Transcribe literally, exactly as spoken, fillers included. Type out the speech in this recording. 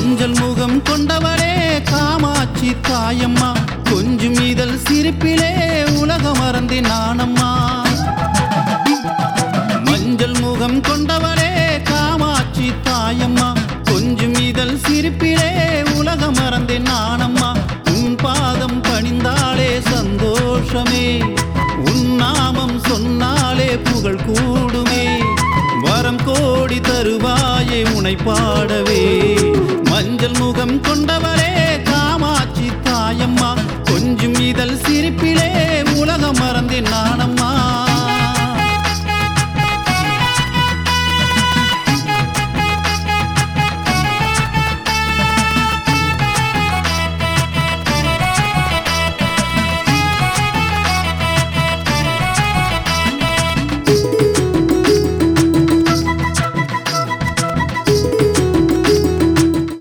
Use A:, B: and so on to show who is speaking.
A: மஞ்சள் முகம் கொண்டவளே காமாட்சி தாயம்மா, கொஞ்சம் இதழ் சிரிப்பிலே உலகம் மறந்தேன் நானம்மா. மஞ்சள் முகம் கொண்டவளே காமாட்சி தாயம்மா, கொஞ்சம் இதழ் சிரிப்பிலே உலகம் மறந்தேன் நானம்மா. உன் பாதம் பணிந்தாலே சந்தோஷமே, உன் நாமம் சொன்னாலே புகழ் கூடுமே. வரம் கோடி தருவாயே உனை பாடவே.